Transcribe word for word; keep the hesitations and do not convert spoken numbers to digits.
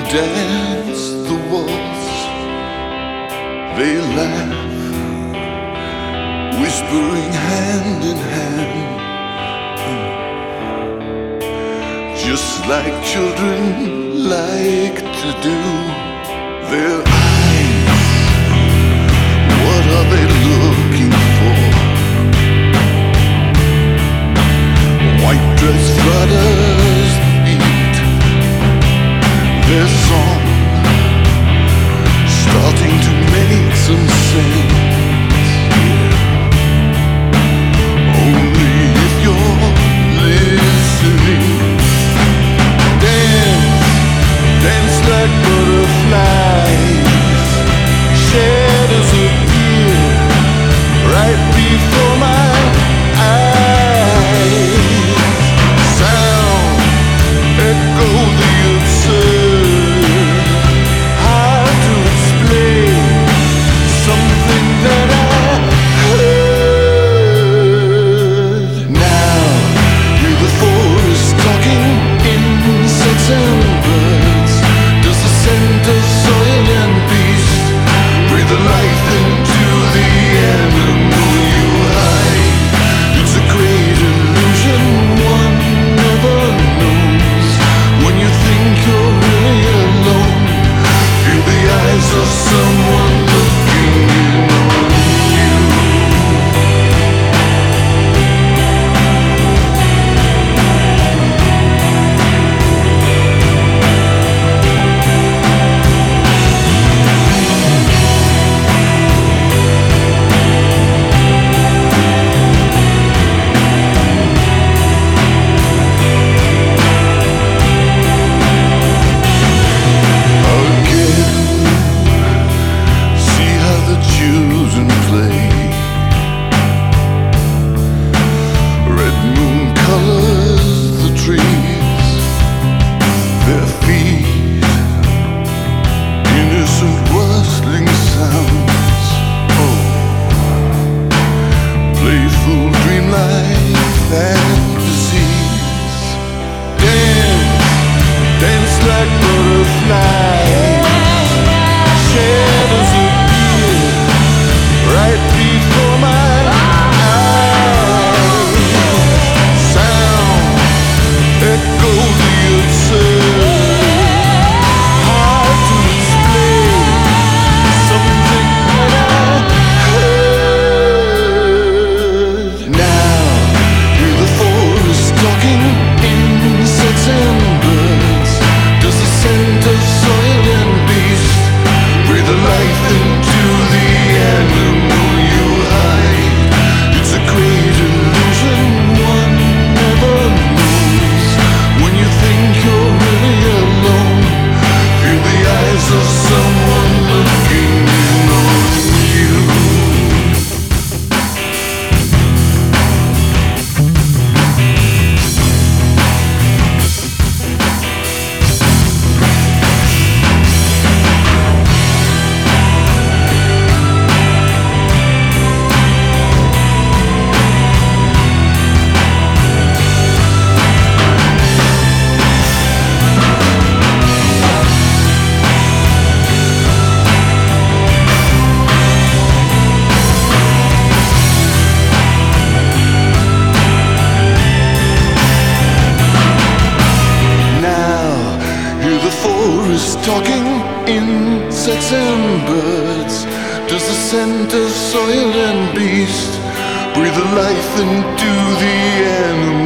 dance the waltz. They laugh, whispering hand in hand, just like children like to do. Their eyes, what are they looking for? White dress flutters the beat. Their song starting to make some sense. Only if you're listening. Dance, dance like butterflies. Shadows appear right before my eyes. Sound echo the absurd. Hard to explain something that I heard. Now hear the forest talking, insects and birds. Does the scent of soil and beast breathe the life into the animal you hide? It's a great illusion one never knows. When you think you're really alone, feel the eyes of someone looking in on you. Again, see how the children play. Red moon colors the trees. Their feet, innocent rustling sounds. Oh, playful dreamlike fantasies. Dance, dance like butterflies. Shadows appear right before my eyes. Sound echo the absurd. Hard to explain something that I heard. Now hear the forest talking, insects and birds. Does the scent of soil and beast breathe the life into the animal you hide? It's a great illusion one never knows. When you think you're really alone, feel the eyes of someone looking in on you. Now hear the forest talking, insects and birds. Does the scent of soil and beast breathe the life into the animal